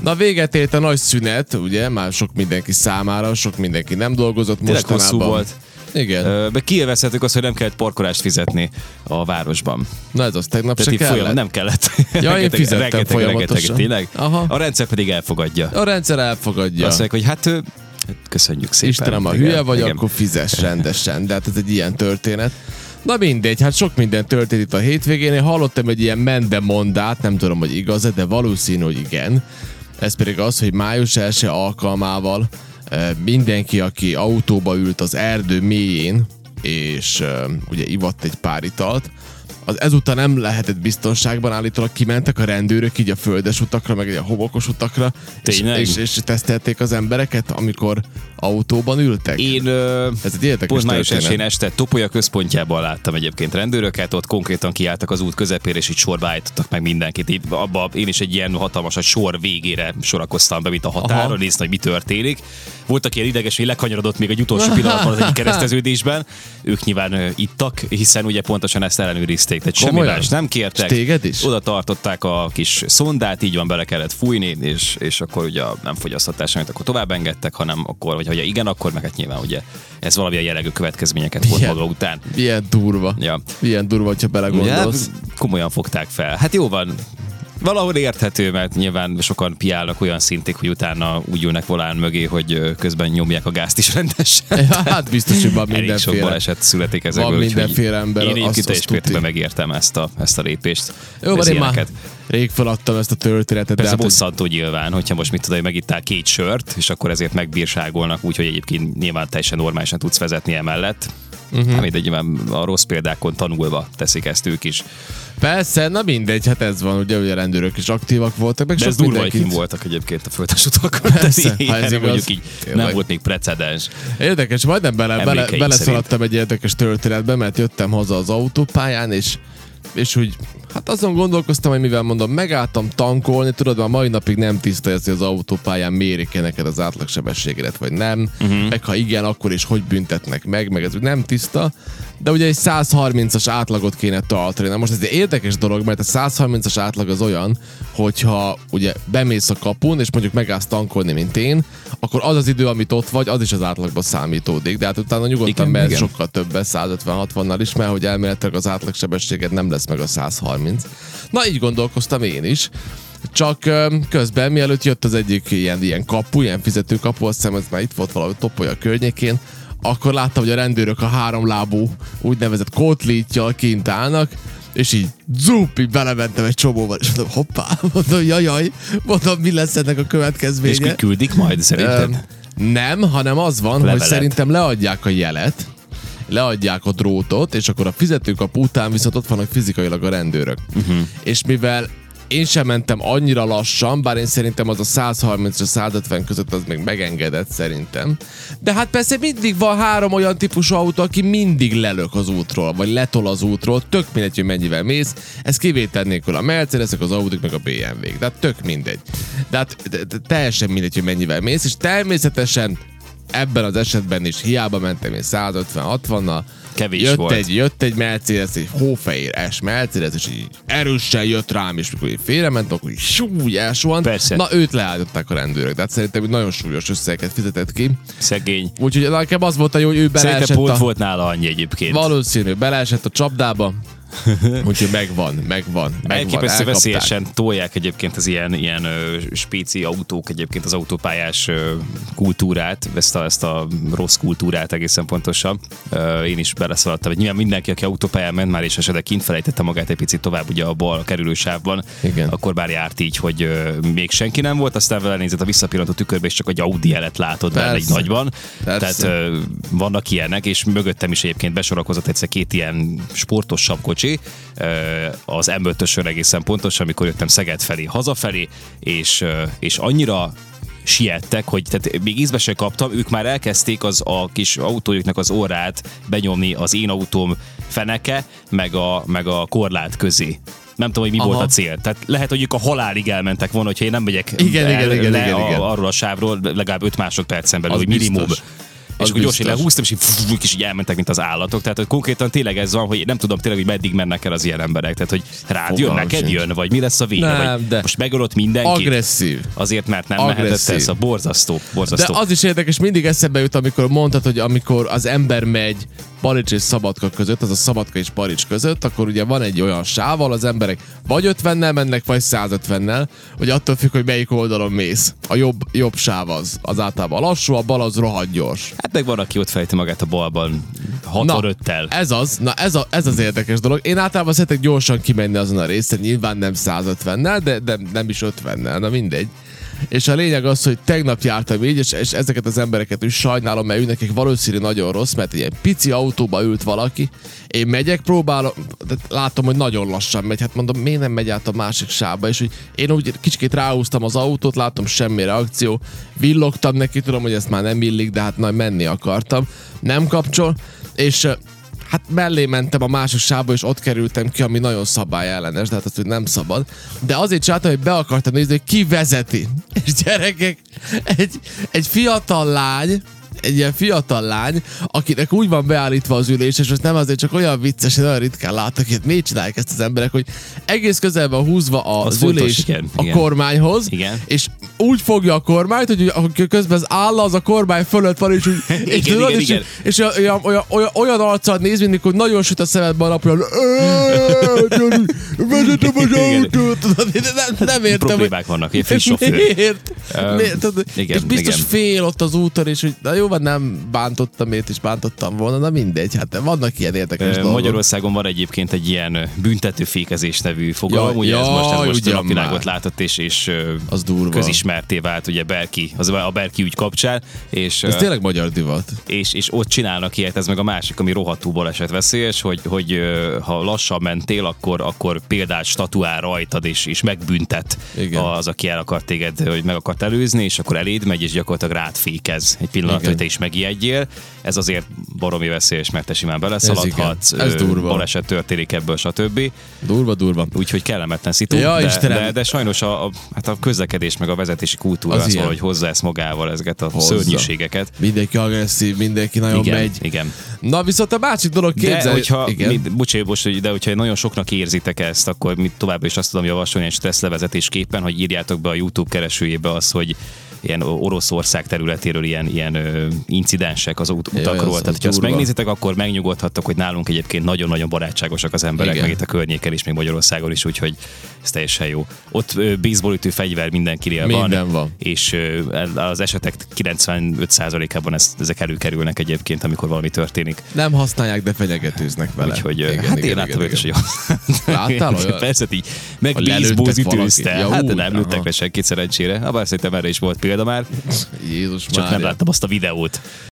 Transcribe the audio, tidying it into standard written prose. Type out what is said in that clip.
Na véget ért a nagy szünet, ugye, már sok mindenki számára, sok mindenki nem dolgozott mostanában. Hosszú volt. Igen. Kiélvezhetük azt, hogy nem kellett parkolást fizetni a városban. Na ez az tegnap se kellett? Nem kellett. Ja, én fizettem folyamatosan. Tényleg? A rendszer pedig elfogadja. A rendszer elfogadja. Azt mondják, hogy hát köszönjük szépen. Istenem, ha hülye vagy, akkor fizess rendesen. De hát ez egy ilyen történet. Na mindegy, hát sok minden történt itt a hétvégén. Én hallottam egy ilyen mendemondát, nem tudom, hogy igaz-e, de valószínű, hogy igen. Ez pedig az, hogy május 1 alkalmával mindenki, aki autóba ült az erdő mélyén, és ugye ivott egy pár italt, az ezúttal nem lehetett biztonságban, állítólag kimentek a rendőrök így a földes utakra, meg a homokos utakra, és tesztelték az embereket, amikor autóban ültek. Ez egy érdekes május 1-én este Topolya központjában láttam egyébként rendőröket, ott konkrétan kiálltak az út közepére, és így sorba állítottak meg mindenkit. Én is egy ilyen hatalmas sor végére sorakoztam be, mint a határon, nézni, hogy mi történik. Voltak ilyen ideges, hogy lekanyarodott még egy utolsó pillanatban az egyik kereszteződésben. Ők nyilván ittak, hiszen ugye pontosan ezt ellenőrizték. Tehát semmi más nem kértek. Téged is? Oda tartották a kis szondát, így van, bele kellett fújni, és akkor ugye nem fogyasztották semmit, akkor tovább engedtek, hanem akkor, vagy ha igen, akkor meg hát nyilván ugye ez valamilyen jellegű következményeket volt maga után. Milyen durva. Ja. Milyen durva, hogyha belegondolsz. Ja, komolyan fogták fel. Hát jó van. Valahol érthető, mert nyilván sokan piálnak olyan szintig, hogy utána úgy ülnek volán mögé, hogy közben nyomják a gázt is rendesen. Ja, hát biztos, hogy van mindenféle. Elég sok baleset születik ezekből. Van mindenféle ember. Én egyébként teljes mértékben megértem ezt a lépést. Jó, van, én már rég feladtam ezt a történetet. Persze bosszantó nyilván, hogyha most mit tudom, megittál 2 sört, és akkor ezért megbírságolnak, úgyhogy egyébként nyilván teljesen normálisan tudsz vezetni emellett. Mindegy, nyilván a rossz példákon tanulva teszik ezt ők is. Persze, na mindegy, hát ez van, ugye a rendőrök is aktívak voltak. Meg de ez durva, hogy kim voltak egyébként a földes utakon. Persze, ha ez igaz, mondjuk így nem volt még precedens. Érdekes, majdnem beleszaladtam egy érdekes történetbe, mert jöttem haza az autópályán, és úgy, hát azon gondolkoztam, hogy mivel mondom, megálltam tankolni, tudod, már mai napig nem tiszta ez, hogy az autópályán mérik-e neked az átlagsebességedet, vagy nem, meg ha igen, akkor is hogy büntetnek meg ez úgy nem tiszta, de ugye egy 130-as átlagot kéne tartani. Na most ez egy érdekes dolog, mert a 130-as átlag az olyan, hogyha ugye bemész a kapun, és mondjuk megállsz tankolni, mint én, akkor az az idő, amit ott vagy, az is az átlagban számítódik, de hát utána nyugodtan mehet sokkal többet, 150-60-nal is, mert hogy elméletileg az átlagsebességed nem lesz meg a 130. Na így gondolkoztam én is. Csak közben, mielőtt jött az egyik ilyen kapu, ilyen fizetőkapu, azt hiszem ez már itt volt valahogy Topolya környékén, akkor láttam, hogy a rendőrök a 3 lábú úgynevezett kótlítjal kint állnak, és így így belementem egy csomóval, és mondom, hoppá, mondom, jajaj, mondom, mi lesz ennek a következménye. És kiküldik majd szerinted? Nem, hanem az van, levelet. Hogy szerintem leadják a jelet, leadják a drótot, és akkor a fizetőkapu után viszont ott vannak fizikailag a rendőrök. És mivel én sem mentem annyira lassan, bár én szerintem az a 130 és 150 között az még megengedett szerintem. De hát persze mindig van 3 olyan típusú autó, aki mindig lelök az útról, vagy letol az útról, tök mindegy, hogy mennyivel mész. Ez kivétel nélkül a Mercedesek, az Audik, meg a BMW-k. De hát tök mindegy. De hát teljesen mindegy, hogy mennyivel mész, és természetesen ebben az esetben is hiába mentem én 150-60-nal, jött egy Mercedes, egy hófehér S Mercedes, és így erősen jött rám, és mikor én félrement, akkor így elsuhant. Persze. Na őt leállították a rendőrök, de hát szerintem nagyon súlyos összeget fizetett ki. Szegény. Úgyhogy nekem az volt, hogy ő beleesett. Szerintem pont volt nála annyi egyébként. Valószínű, beleesett a csapdába. Úgyhogy megvan. Elképesztő veszélyesen tolják egyébként az ilyen spéci autók egyébként az autópályás kultúrát, ezt a rossz kultúrát egészen pontosan. Én is beleszaladtam, hogy nyilván mindenki, aki autópályán ment már, és esetleg kint felejtette magát egy picit tovább ugye a bal kerülősávban, akkor bár járt így, hogy még senki nem volt, aztán vele nézett a visszapillantó tükörbe, és csak egy Audi jelet látod benne egy nagyban. Tehát vannak ilyenek, és mögöttem is egyébként besorakozott egyszer 2 ilyen sportosabb kocsi, az M5-ösön egészen pontosan, amikor jöttem Szeged felé, hazafelé, és annyira siettek, hogy tehát még ízbe se kaptam, ők már elkezdték a kis autójuknak az orrát benyomni az én autóm feneke, meg a korlát közé. Nem tudom, hogy mi volt a cél. Tehát lehet, hogy ők a halálig elmentek volna, hogyha én nem megyek igen. arról a sávról legalább 5 másodpercen belül, hogy minimum. és akkor gyorsan lehúztam, és így elmentek, mint az állatok. Tehát hogy konkrétan tényleg ez van, hogy nem tudom tényleg, hogy meddig mennek el az ilyen emberek. Tehát, hogy rád jön, neked jön, vagy mi lesz a vége? Nem, vagy most megölött mindenkit. Agresszív. Azért, mert nem mehetett ez a borzasztó. De az is érdekes, mindig eszembe jut, amikor mondtad, hogy amikor az ember megy Balics és Szabadka között, az a Szabadka és Balics között, akkor ugye van egy olyan sávval, az emberek vagy 50-nel mennek, vagy 150-nel, hogy attól függ, hogy melyik oldalon mész. A jobb sáv az általában lassú, a bal az rohadt gyors. Hát meg van, aki ott fejti magát a balban 65-tel. Ez az érdekes dolog. Én általában szeretek gyorsan kimenni azon a részen, nyilván nem 150-nel, de nem is 50-nel, na mindegy. És a lényeg az, hogy tegnap jártam így, és ezeket az embereket is sajnálom, mert nekik valószínű nagyon rossz, mert egy ilyen pici autóba ült valaki, én megyek, próbálom, de látom, hogy nagyon lassan megy, hát mondom, miért nem megy át a másik sávba, és hogy én úgy kicsit ráhúztam az autót, látom semmi reakció, villogtam neki, tudom, hogy ezt már nem illik, de hát menni akartam, nem kapcsol, és hát mellé mentem a másik sávba, és ott kerültem ki, ami nagyon szabályellenes, de hát azt, hogy nem szabad. De azért csináltam, hogy be akartam nézni, hogy ki vezeti. És gyerekek, egy fiatal lány, egy ilyen fiatal lány, akinek úgy van beállítva az ülés, és most nem azért, csak olyan vicces, hogy olyan ritkán láttak, hogy miért csinálják ezt az emberek, hogy egész közel van húzva az ülés a kormányhoz, igen. És úgy fogja a kormányt, hogy közben az álla az a kormány fölött van, és úgy, és olyan arccal néz, mint hogy nagyon süt a szemedbe a nap, hogy vezetem az autót, nem értem. Problémák vannak, ilyen friss sofőr. Miért? És biztos fél ott az úton, és hogy na jó, nem bántottam, miért is bántottam volna, na mindegy, hát vannak ilyen érdekes dolgok. Magyarországon van egyébként egy ilyen büntetőfékezés nevű fogalom, ugye ez most a napvilágot látott, és az közismerté vált, ugye a Berki ügy kapcsán. És, ez tényleg magyar divat. És ott csinálnak ilyet, ez meg a másik, ami rohadtul balesetveszélyes, hogy ha lassan mentél, akkor példát statuál rajtad, és megbüntet az, aki el akart téged, hogy meg akart előzni, és akkor eléd megy, és gyakorlatilag rád fékez egy pillanat, hogy te is megijedjél. Ez azért baromi veszélyes, mert te simán beleszaladhatsz, baleset történik ebből, stb. Durva. Úgyhogy kellemetlen szitu, de sajnos a közlekedés meg a vezetési kultúra az hogy hozza ezt magával, ezeket a szörnyűségeket. Mindenki agresszív, mindenki nagyon megy. Igen. Na viszont a másik dolog, képzelj... De hogyha nagyon soknak érzitek ezt, akkor továbbra is azt tudom javasolni egy stresszlevezetésképpen, hogy írjátok be a YouTube keresőjébe azt, hogy ilyen Oroszország területéről ilyen incidensek az utakról. Tehát, hogyha azt megnézitek, akkor megnyugodhattok, hogy nálunk egyébként nagyon-nagyon barátságosak az emberek, meg itt a környéken is, még Magyarországon is, úgyhogy ez teljesen jó. Ott baseballütő fegyver mindenkinél van, és az esetek 95%-ában ezek előkerülnek egyébként, amikor valami történik. Nem használják, de fenyegetőznek vele. Úgyhogy én láttam őket, hogy láttál olyan? Persze így, meg baseballütőzte. Hát nem lőttek le senkit szerencsére. Bár szerintem erre is volt példa már. Jézus csak nem láttam azt a videót.